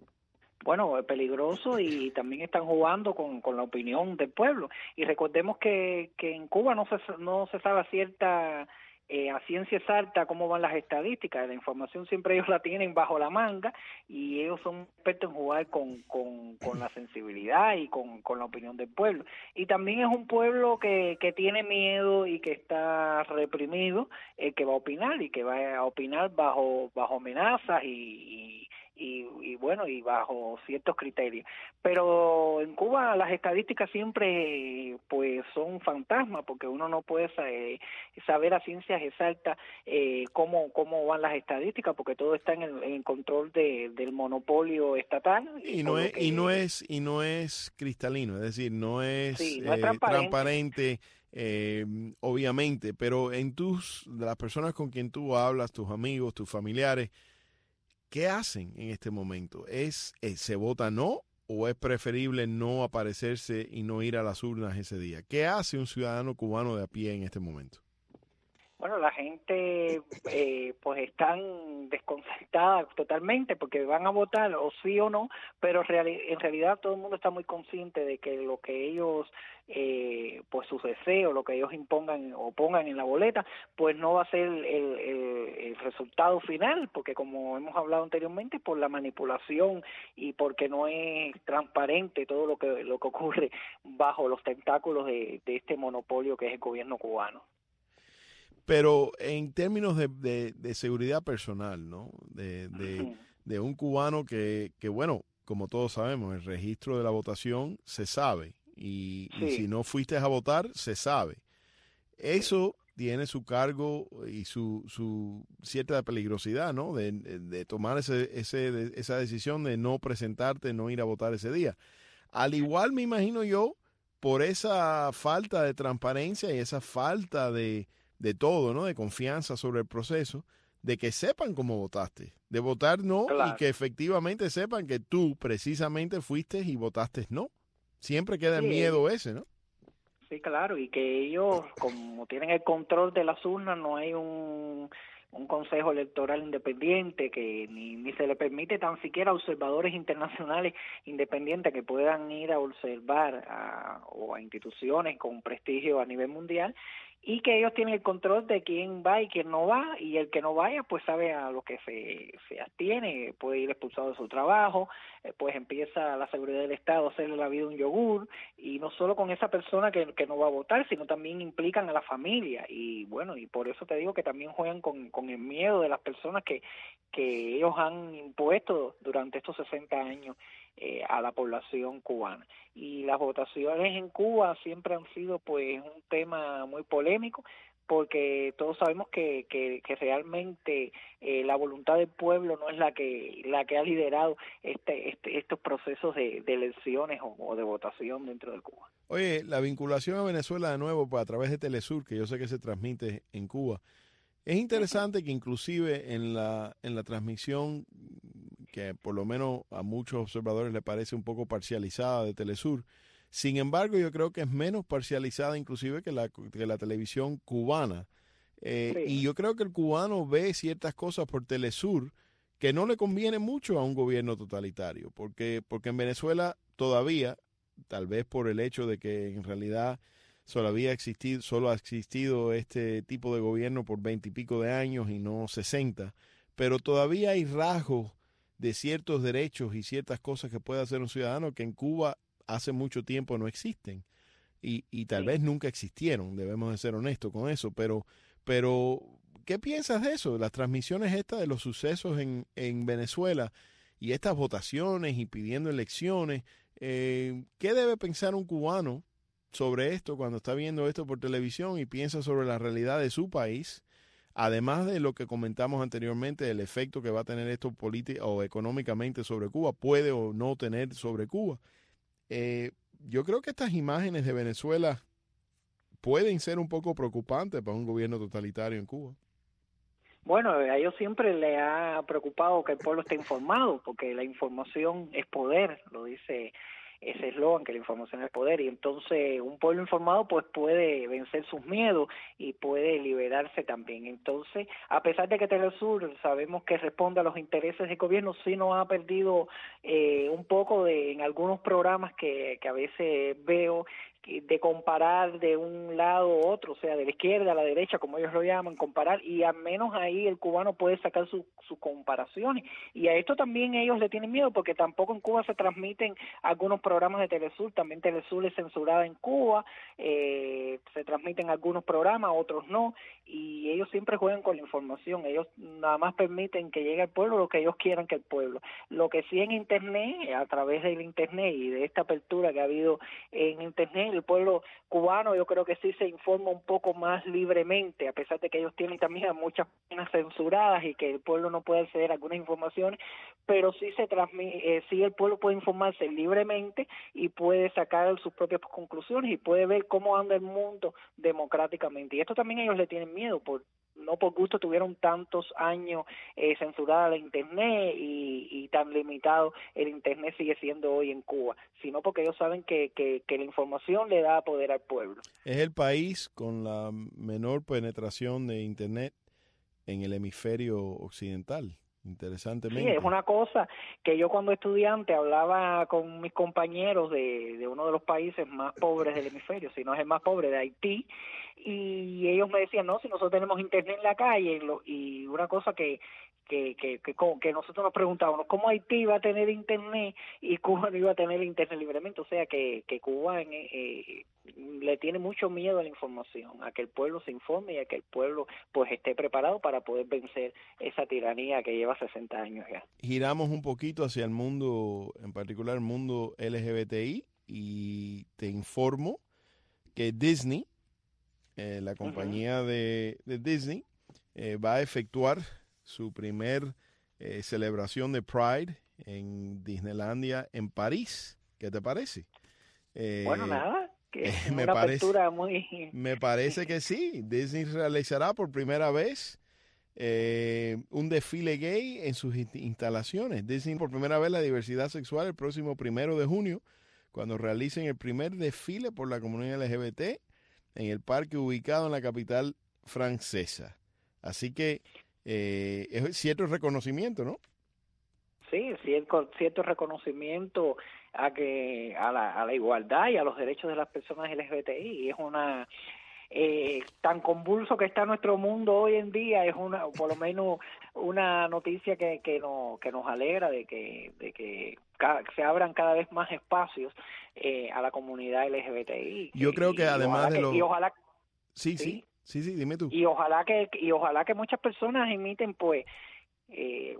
Bueno, es peligroso, y también están jugando con, con la opinión del pueblo. Y recordemos que, que en Cuba no se, no se sabe a cierta... Eh, a ciencia exacta cómo van las estadísticas. La información siempre ellos la tienen bajo la manga, y ellos son expertos en jugar con, con, con la sensibilidad y con, con la opinión del pueblo. Y también es un pueblo que, que tiene miedo y que está reprimido, eh, que va a opinar y que va a opinar bajo, bajo amenazas y, y Y, y bueno, y bajo ciertos criterios. Pero en Cuba las estadísticas siempre pues son fantasmas, porque uno no puede saber, saber a ciencias exactas eh, cómo cómo van las estadísticas, porque todo está en el, en el control de, del monopolio estatal. Y no es que, y no es y no es cristalino, es decir, no es, sí, no es eh, transparente, transparente eh, obviamente, pero en tus, de las personas con quien tú hablas, tus amigos, tus familiares, ¿qué hacen en este momento? ¿Es, es se vota no, o es preferible no aparecerse y no ir a las urnas ese día? ¿Qué hace un ciudadano cubano de a pie en este momento? Bueno, la gente eh, pues están desconcertada totalmente, porque van a votar o sí o no, pero en realidad todo el mundo está muy consciente de que lo que ellos, eh, pues sus deseos, lo que ellos impongan o pongan en la boleta, pues no va a ser el, el, el resultado final, porque como hemos hablado anteriormente, por la manipulación y porque no es transparente todo lo que lo que ocurre bajo los tentáculos de, de este monopolio que es el gobierno cubano. Pero en términos de, de, de seguridad personal, ¿no? De, de, de un cubano que, que, bueno, como todos sabemos, el registro de la votación se sabe. Y, sí. y si no fuiste a votar, se sabe. Eso sí. Tiene su cargo y su, su cierta peligrosidad, ¿no? De, de tomar ese, ese, de, esa decisión de no presentarte, no ir a votar ese día. Al igual, me imagino yo, por esa falta de transparencia y esa falta de... de todo, ¿no? De confianza sobre el proceso, de que sepan cómo votaste, de votar no, claro, y que efectivamente sepan que tú precisamente fuiste y votaste no. Siempre queda el sí, miedo ese, ¿no? Sí, claro, y que ellos, como tienen el control de las urnas, no hay un, un consejo electoral independiente, que ni, ni se le permite tan siquiera a observadores internacionales independientes que puedan ir a observar a, o a instituciones con prestigio a nivel mundial, y que ellos tienen el control de quién va y quién no va, y el que no vaya pues sabe a lo que se, se abstiene, puede ir expulsado de su trabajo, eh, pues empieza la seguridad del Estado a hacerle la vida un yogur, y no solo con esa persona que, que no va a votar, sino también implican a la familia, y bueno, y por eso te digo que también juegan con, con el miedo de las personas que, que ellos han impuesto durante estos sesenta años eh, a la población cubana. Y las votaciones en Cuba siempre han sido pues un tema muy polémico, porque todos sabemos que, que, que realmente eh, la voluntad del pueblo no es la que la que ha liderado este, este estos procesos de, de elecciones o, o de votación dentro de Cuba. Oye, la vinculación a Venezuela de nuevo pues, a través de Telesur, que yo sé que se transmite en Cuba, es interesante que inclusive en la en la transmisión, que por lo menos a muchos observadores le parece un poco parcializada de Telesur, sin embargo yo creo que es menos parcializada inclusive que la, que la televisión cubana. Eh, sí. Y yo creo que el cubano ve ciertas cosas por Telesur que no le conviene mucho a un gobierno totalitario, porque, porque en Venezuela todavía, tal vez por el hecho de que en realidad solo había existido, solo ha existido este tipo de gobierno por veinte y pico de años y no sesenta, pero todavía hay rasgos de ciertos derechos y ciertas cosas que puede hacer un ciudadano que en Cuba hace mucho tiempo no existen y, y tal sí. vez nunca existieron, debemos de ser honestos con eso, pero, pero ¿qué piensas de eso? Las transmisiones estas de los sucesos en, en Venezuela y estas votaciones y pidiendo elecciones, eh, ¿qué debe pensar un cubano sobre esto cuando está viendo esto por televisión y piensa sobre la realidad de su país? Además de lo que comentamos anteriormente, el efecto que va a tener esto política o económicamente sobre Cuba, puede o no tener sobre Cuba. Eh, yo creo que estas imágenes de Venezuela pueden ser un poco preocupantes para un gobierno totalitario en Cuba. Bueno, a ellos siempre les ha preocupado que el pueblo esté informado, porque la información es poder, lo dice ese eslogan, que la información es poder, y entonces un pueblo informado pues puede vencer sus miedos y puede liberarse también. Entonces, a pesar de que Telesur sabemos que responde a los intereses del gobierno, sí nos ha perdido eh, un poco de en algunos programas que, que a veces veo, de comparar de un lado a otro, o sea, de la izquierda a la derecha, como ellos lo llaman, comparar, y al menos ahí el cubano puede sacar sus su comparaciones, y a esto también ellos le tienen miedo, porque tampoco en Cuba se transmiten algunos programas de Telesur, también Telesur es censurada en Cuba, eh, se transmiten algunos programas, otros no, y ellos siempre juegan con la información, ellos nada más permiten que llegue al pueblo lo que ellos quieran que el pueblo. Lo que sí en Internet, a través del Internet y de esta apertura que ha habido en Internet, el pueblo cubano yo creo que sí se informa un poco más libremente, a pesar de que ellos tienen también muchas páginas censuradas y que el pueblo no puede acceder a algunas informaciones, pero sí se transmite, eh, sí el pueblo puede informarse libremente y puede sacar sus propias conclusiones y puede ver cómo anda el mundo democráticamente. Y esto también ellos le tienen miedo, por no por gusto tuvieron tantos años eh, censurada la Internet y, y tan limitado el Internet sigue siendo hoy en Cuba, sino porque ellos saben que, que, que la información le da poder al pueblo. Es el país con la menor penetración de Internet en el hemisferio occidental, interesantemente. Sí, es una cosa que yo cuando estudiante hablaba con mis compañeros de, de uno de los países más pobres del hemisferio, si no es el más pobre, de Haití, y ellos me decían, no, si nosotros tenemos Internet en la calle, y, lo, y una cosa que Que, que, que, que nosotros nos preguntábamos, ¿cómo Haití iba a tener Internet y Cuba no iba a tener Internet libremente? O sea, que, que Cuba eh, eh, le tiene mucho miedo a la información, a que el pueblo se informe y a que el pueblo pues esté preparado para poder vencer esa tiranía que lleva sesenta años ya. Giramos un poquito hacia el mundo, en particular el mundo L G B T I, y te informo que Disney, eh, la compañía uh-huh. de, de Disney, eh, va a efectuar su primer eh, celebración de Pride en Disneylandia en París. ¿Qué te parece? Eh, bueno, nada, que es me una parece, apertura muy... Me parece que sí. Disney realizará por primera vez eh, un desfile gay en sus instalaciones. Disney por primera vez la diversidad sexual el próximo primero de junio, cuando realicen el primer desfile por la comunidad L G B T en el parque ubicado en la capital francesa. Así que Eh, es cierto reconocimiento, ¿no? Sí, cierto, cierto reconocimiento a que a la, a la igualdad y a los derechos de las personas L G B T I. Y es una eh, tan convulso que está nuestro mundo hoy en día, es una, por lo menos una noticia que que nos que nos alegra de que de que cada, se abran cada vez más espacios eh, a la comunidad L G B T I. Yo creo que además de lo y ojalá sí sí, sí. Sí, sí, dime tú. Y ojalá que y ojalá que muchas personas imiten pues eh,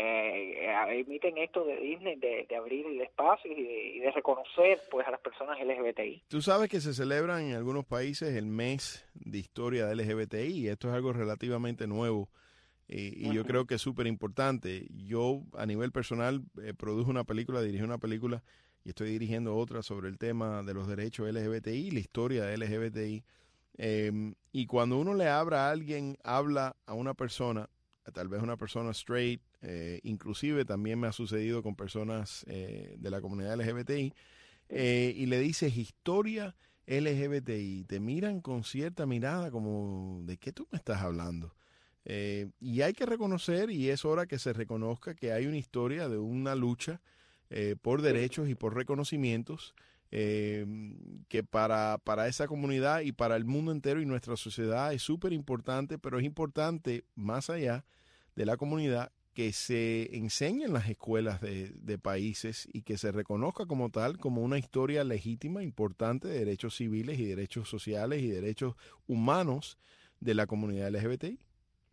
eh, emiten esto de Disney, de, de abrir el espacio y de, y de reconocer pues a las personas L G B T I. Tú sabes que se celebra en algunos países el mes de historia de L G B T I y esto es algo relativamente nuevo y, y uh-huh. yo creo que es súper importante. Yo a nivel personal eh, produje una película, dirigí una película y estoy dirigiendo otra sobre el tema de los derechos L G B T I y la historia de L G B T I. Eh, y cuando uno le habla a alguien, habla a una persona, tal vez una persona straight, eh, inclusive también me ha sucedido con personas eh, de la comunidad L G B T I, eh, y le dices historia L G B T I, te miran con cierta mirada como, ¿de qué tú me estás hablando? Eh, y hay que reconocer, y es hora que se reconozca que hay una historia de una lucha eh, por derechos y por reconocimientos eh, que para, para esa comunidad y para el mundo entero y nuestra sociedad es súper importante, pero es importante más allá de la comunidad que se enseñe en las escuelas de, de países y que se reconozca como tal, como una historia legítima, importante de derechos civiles y derechos sociales y derechos humanos de la comunidad L G B T I.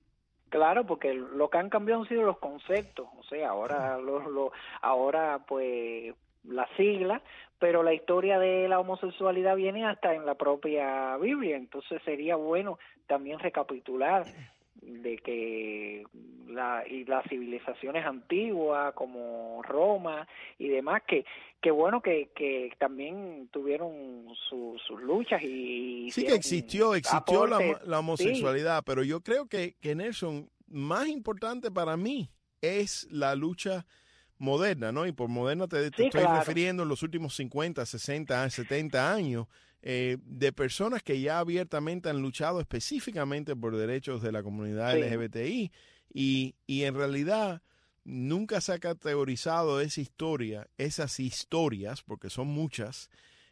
Claro, porque lo que han cambiado han sido los conceptos, o sea, ahora los, los ahora pues la sigla, pero la historia de la homosexualidad viene hasta en la propia Biblia, entonces sería bueno también recapitular de que la y las civilizaciones antiguas como Roma y demás que que bueno que que también tuvieron su, sus luchas y sí que existió existió la, la homosexualidad, sí. Pero yo creo que que Nelson, más importante para mí es la lucha moderna, ¿no? Y por moderna te, te sí, estoy claro. refiriendo en los últimos cincuenta, sesenta, setenta años. Eh, de personas que ya abiertamente han luchado específicamente por derechos de la comunidad sí. L G B T I y, y en realidad nunca se ha categorizado esa historia, esas historias, porque son muchas,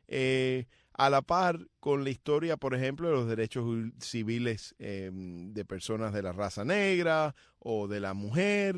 eh, a la par con la historia, por ejemplo, de los derechos civiles eh, de personas de la raza negra o de la mujer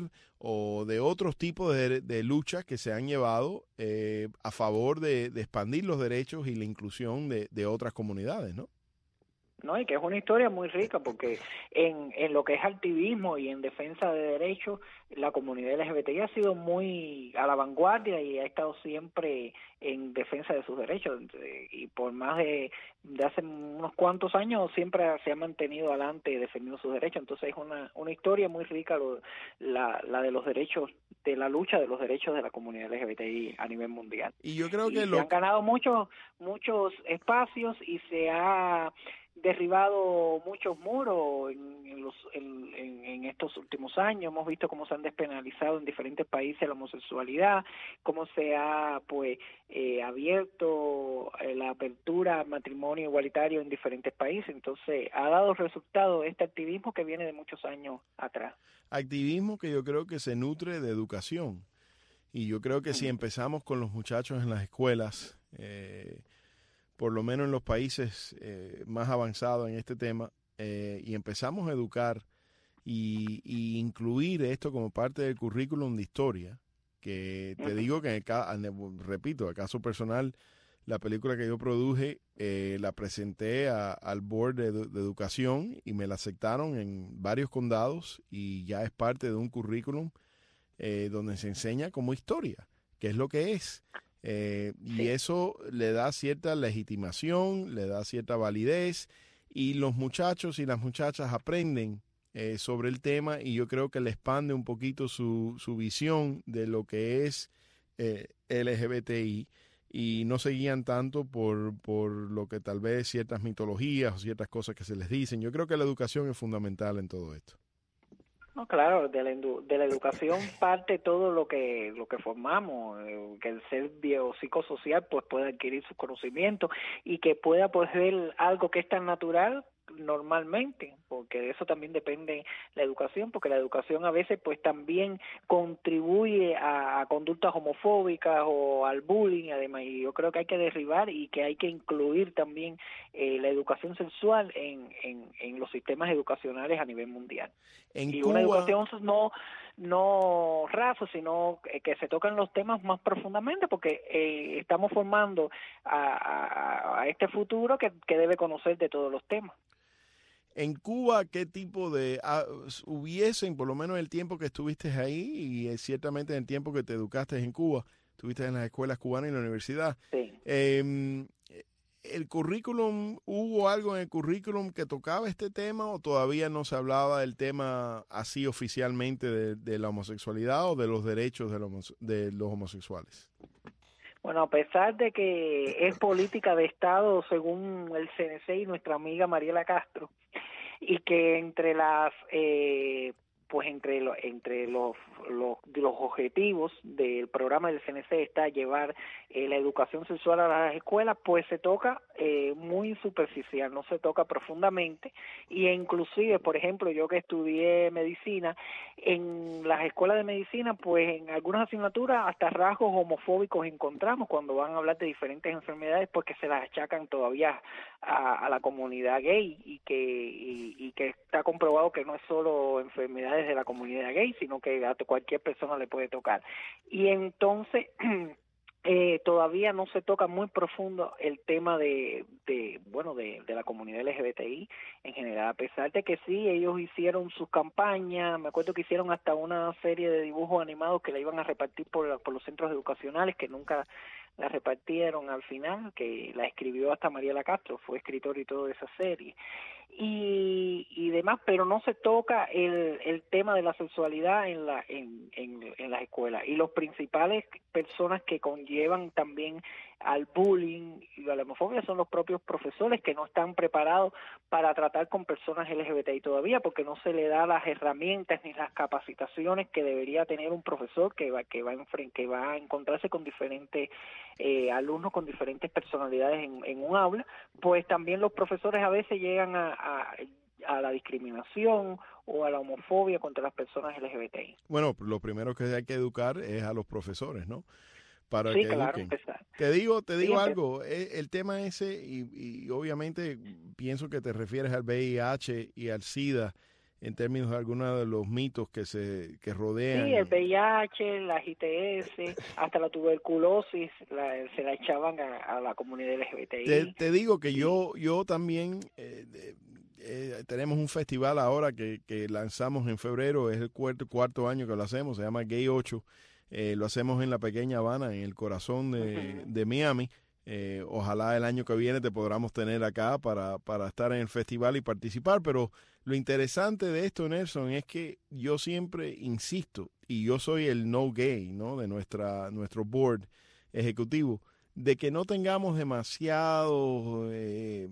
o de otros tipos de, de luchas que se han llevado eh, a favor de, de expandir los derechos y la inclusión de, de otras comunidades, ¿no? No, y que es una historia muy rica porque en, en lo que es activismo y en defensa de derechos, la comunidad L G B T I ha sido muy a la vanguardia y ha estado siempre en defensa de sus derechos y por más de, de hace unos cuantos años siempre se ha mantenido adelante defendiendo sus derechos, entonces es una, una historia muy rica lo, la, la de los derechos, de la lucha de los derechos de la comunidad L G B T I a nivel mundial. Y yo creo y que se lo... han ganado muchos, muchos espacios y se ha derribado muchos muros en, en, los, en, en, en estos últimos años. Hemos visto cómo se han despenalizado en diferentes países la homosexualidad, cómo se ha pues eh, abierto eh, la apertura al matrimonio igualitario en diferentes países. Entonces ha dado resultado este activismo que viene de muchos años atrás. Activismo que yo creo que se nutre de educación. Y yo creo que mm. si empezamos con los muchachos en las escuelas, eh, por lo menos en los países eh, más avanzados en este tema, eh, y empezamos a educar y, y incluir esto como parte del currículum de historia, que te uh-huh. digo que, en el ca- repito, el caso personal, la película que yo produje, eh, la presenté a, al board de, de educación y me la aceptaron en varios condados y ya es parte de un currículum eh, donde se enseña como historia, que es lo que es. Eh, y sí. eso le da cierta legitimación, le da cierta validez y los muchachos y las muchachas aprenden eh, sobre el tema y yo creo que le expande un poquito su, su visión de lo que es eh, L G B T I y no se guían tanto por, por lo que tal vez ciertas mitologías o ciertas cosas que se les dicen. Yo creo que la educación es fundamental en todo esto. No, claro, de la, de la educación parte todo lo que lo que formamos, eh, que el ser biopsicosocial pues pueda adquirir sus conocimientos y que pueda pues ver algo que es tan natural normalmente, porque de eso también depende la educación, porque la educación a veces pues también contribuye a, a conductas homofóbicas o al bullying, además, y yo creo que hay que derribar y que hay que incluir también eh, la educación sexual en, en, en los sistemas educacionales a nivel mundial. En y Cuba... una educación no no raso, sino que se tocan los temas más profundamente, porque eh, estamos formando a, a, a este futuro que, que debe conocer de todos los temas. En Cuba, ¿qué tipo de ah, hubiesen, por lo menos el tiempo que estuviste ahí y eh, ciertamente en el tiempo que te educaste en Cuba, estuviste en las escuelas cubanas y en la universidad? Sí. Eh, ¿El currículum, hubo algo en el currículum que tocaba este tema o todavía no se hablaba del tema así oficialmente de, de la homosexualidad o de los derechos de los, de los homosexuales? Bueno, a pesar de que es política de Estado según el C N C y nuestra amiga Mariela Castro, y que entre las eh, pues entre lo, entre los, los los objetivos del programa del C N C está llevar eh, la educación sexual a las escuelas, pues se toca eh, muy superficial, no se toca profundamente, y inclusive, por ejemplo, yo que estudié medicina, en las escuelas de medicina, pues en algunas asignaturas hasta rasgos homofóbicos encontramos cuando van a hablar de diferentes enfermedades, porque se las achacan todavía a, a la comunidad gay, y que y, y que está comprobado que no es solo enfermedades de la comunidad gay, sino que a cualquier persona le puede tocar. Y entonces eh, todavía no se toca muy profundo el tema de, de bueno, de, de la comunidad L G B T I en general, a pesar de que sí, ellos hicieron sus campañas. Me acuerdo que hicieron hasta una serie de dibujos animados que la iban a repartir por, por los centros educacionales, que nunca la repartieron al final, que la escribió hasta Mariela Castro, fue escritor y todo de esa serie, y, y demás, pero no se toca el, el tema de la sexualidad en la en, en, en las escuelas, y los principales personas que conllevan también al bullying y a la homofobia son los propios profesores, que no están preparados para tratar con personas L G B T I todavía, porque no se le da las herramientas ni las capacitaciones que debería tener un profesor que va que va a, que va a encontrarse con diferentes eh, alumnos con diferentes personalidades en, en un aula. Pues también los profesores a veces llegan a, a a la discriminación o a la homofobia contra las personas L G B T I. Bueno, lo primero que hay que educar es a los profesores, ¿no? Para sí, que claro, eduquen. empezar. Te digo, te digo sí, algo, el, el tema ese, y, y obviamente pienso que te refieres al V I H y al SIDA en términos de algunos de los mitos que se que rodean. Sí, el V I H, la I T S, hasta la tuberculosis la, se la echaban a, a la comunidad L G B T I. Te, te digo que sí. yo yo también eh, eh, tenemos un festival ahora que, que lanzamos en febrero, es el cuarto, cuarto año que lo hacemos, se llama Gay ocho. Eh, lo hacemos en la pequeña Habana, en el corazón de, uh-huh. de Miami. Eh, ojalá el año que viene te podamos tener acá para, para estar en el festival y participar. Pero lo interesante de esto, Nelson, es que yo siempre insisto, y yo soy el no gay, ¿no? de nuestra nuestro board ejecutivo, de que no tengamos demasiados eh,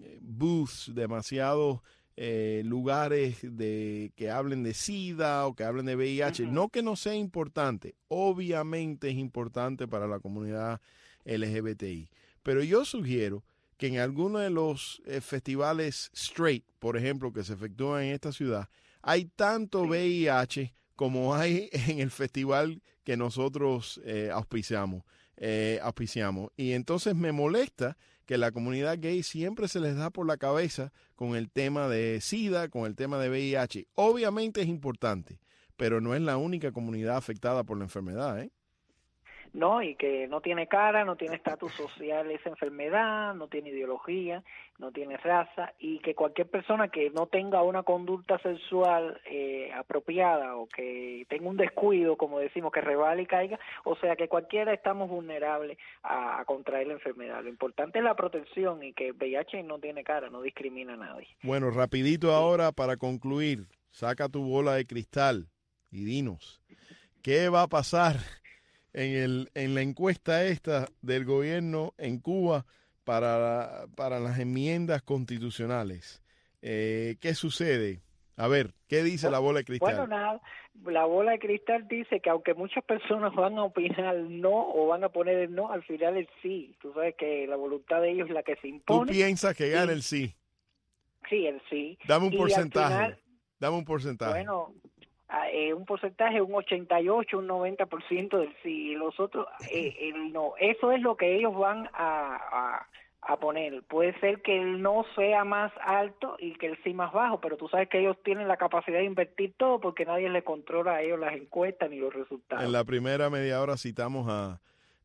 booths, demasiados Eh, lugares de que hablen de SIDA o que hablen de V I H. Uh-huh. No que no sea importante, obviamente es importante para la comunidad L G B T I, pero yo sugiero que en alguno de los eh, festivales straight, por ejemplo, que se efectúan en esta ciudad, hay tanto sí. V I H como hay en el festival que nosotros eh, auspiciamos, eh, auspiciamos. Y entonces me molesta que la comunidad gay siempre se les da por la cabeza con el tema de SIDA, con el tema de V I H. Obviamente es importante, pero no es la única comunidad afectada por la enfermedad, ¿eh? No, y que no tiene cara, no tiene estatus social esa enfermedad, no tiene ideología, no tiene raza, y que cualquier persona que no tenga una conducta sexual eh, apropiada o que tenga un descuido, como decimos, que rebale y caiga, o sea que cualquiera estamos vulnerables a, a contraer la enfermedad. Lo importante es la protección y que el V I H no tiene cara, no discrimina a nadie. Bueno, rapidito sí. Ahora para concluir, saca tu bola de cristal y dinos, ¿qué va a pasar en el en la encuesta esta del gobierno en Cuba para, para las enmiendas constitucionales? Eh, ¿Qué sucede? A ver, ¿qué dice la bola de cristal? Bueno, nada, la bola de cristal dice que aunque muchas personas van a opinar no o van a poner el no, al final el sí. Tú sabes que la voluntad de ellos es la que se impone. ¿Tú piensas que gana y, el sí? Sí, el sí. Dame un y porcentaje. Final, Dame un porcentaje. Bueno, Eh, un porcentaje, un ochenta y ocho, un noventa por ciento del sí, y los otros, eh, el no. Eso es lo que ellos van a, a, a poner. Puede ser que el no sea más alto y que el sí más bajo, pero tú sabes que ellos tienen la capacidad de invertir todo porque nadie le controla a ellos las encuestas ni los resultados. En la primera media hora citamos a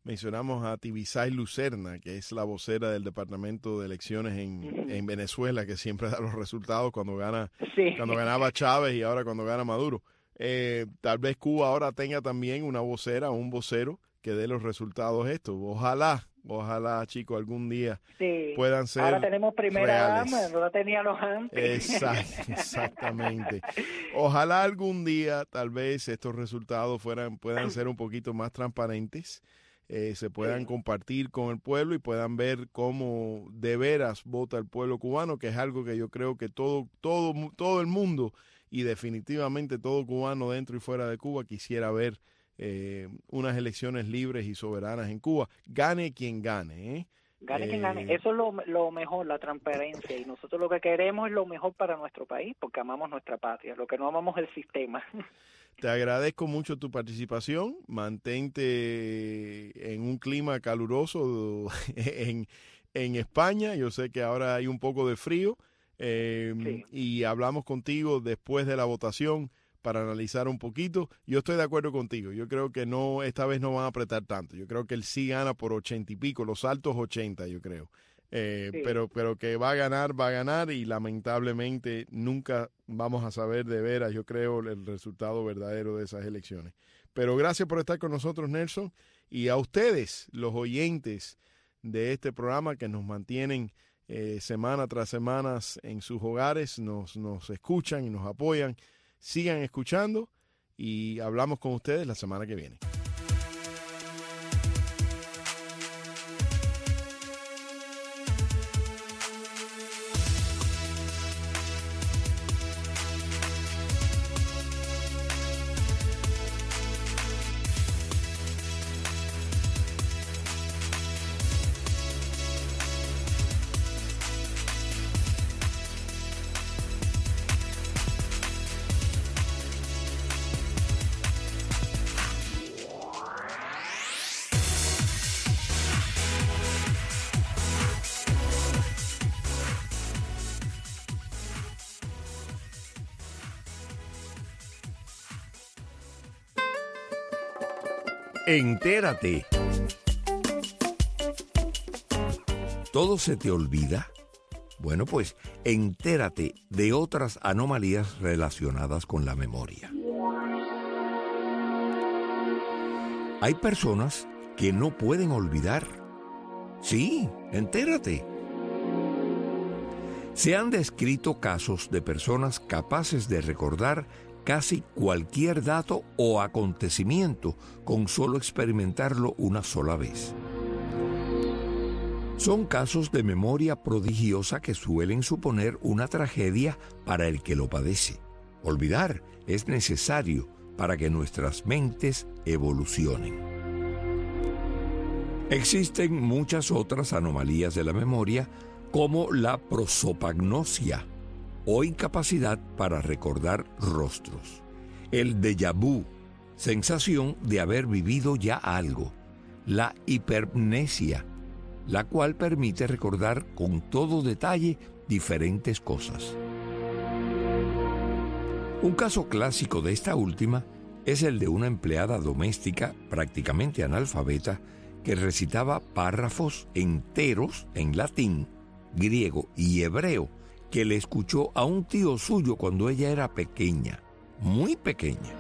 mencionamos a Tibisay Lucerna, que es la vocera del Departamento de Elecciones en, en Venezuela, que siempre da los resultados cuando gana, sí. cuando ganaba Chávez y ahora cuando gana Maduro. Eh, tal vez Cuba ahora tenga también una vocera o un vocero que dé los resultados estos. Ojalá, ojalá, chicos, algún día sí. puedan ser Ahora tenemos primera reales. dama, no la teníamos antes. Exact, exactamente. Ojalá algún día tal vez estos resultados fueran puedan ser un poquito más transparentes. Eh, se puedan sí. compartir con el pueblo y puedan ver cómo de veras vota el pueblo cubano, que es algo que yo creo que todo, todo, todo el mundo y definitivamente todo cubano dentro y fuera de Cuba quisiera ver eh, unas elecciones libres y soberanas en Cuba. Gane quien gane, ¿eh? Gane eh, quien gane. Eso es lo, lo mejor, la transparencia. Y nosotros lo que queremos es lo mejor para nuestro país, porque amamos nuestra patria. Lo que no amamos es el sistema. Te agradezco mucho tu participación. Mantente en un clima caluroso en, en España. Yo sé que ahora hay un poco de frío. Eh, sí. Y hablamos contigo después de la votación para analizar un poquito. Yo estoy de acuerdo contigo. Yo creo que no esta vez no van a apretar tanto. Yo creo que él sí gana por ochenta y pico, los altos ochenta, yo creo. Eh, sí. pero, pero que va a ganar, va a ganar y lamentablemente nunca vamos a saber de veras, yo creo, el resultado verdadero de esas elecciones. Pero gracias por estar con nosotros, Nelson, y a ustedes, los oyentes de este programa que nos mantienen eh, semana tras semana en sus hogares, nos, nos escuchan y nos apoyan. Sigan escuchando y hablamos con ustedes la semana que viene. Entérate. ¿Todo se te olvida? Bueno, pues entérate de otras anomalías relacionadas con la memoria. Hay personas que no pueden olvidar. Sí, entérate. Se han descrito casos de personas capaces de recordar casi cualquier dato o acontecimiento con solo experimentarlo una sola vez. Son casos de memoria prodigiosa que suelen suponer una tragedia para el que lo padece. Olvidar es necesario para que nuestras mentes evolucionen. Existen muchas otras anomalías de la memoria, como la prosopagnosia, o incapacidad para recordar rostros. El déjà vu, sensación de haber vivido ya algo. La hipermnesia, la cual permite recordar con todo detalle diferentes cosas. Un caso clásico de esta última es el de una empleada doméstica prácticamente analfabeta que recitaba párrafos enteros en latín, griego y hebreo que le escuchó a un tío suyo cuando ella era pequeña, muy pequeña.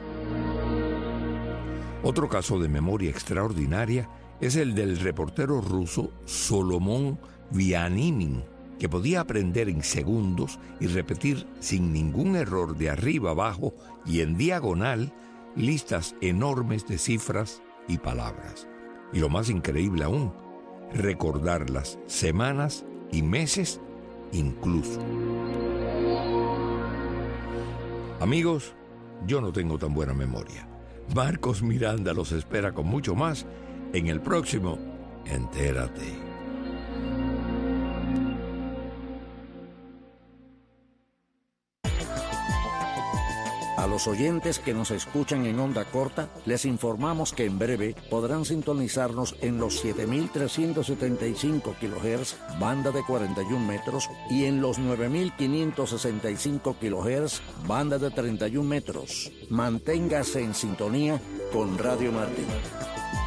Otro caso de memoria extraordinaria es el del reportero ruso Solomon Vianimin, que podía aprender en segundos y repetir sin ningún error de arriba abajo y en diagonal listas enormes de cifras y palabras. Y lo más increíble aún, recordarlas semanas y meses incluso. Amigos, yo no tengo tan buena memoria. Marcos Miranda los espera con mucho más en el próximo Entérate. A los oyentes que nos escuchan en onda corta, les informamos que en breve podrán sintonizarnos en los siete mil trescientos setenta y cinco kilohertz, banda de cuarenta y un metros, y en los nueve mil quinientos sesenta y cinco kilohertz, banda de treinta y un metros. Manténgase en sintonía con Radio Martí.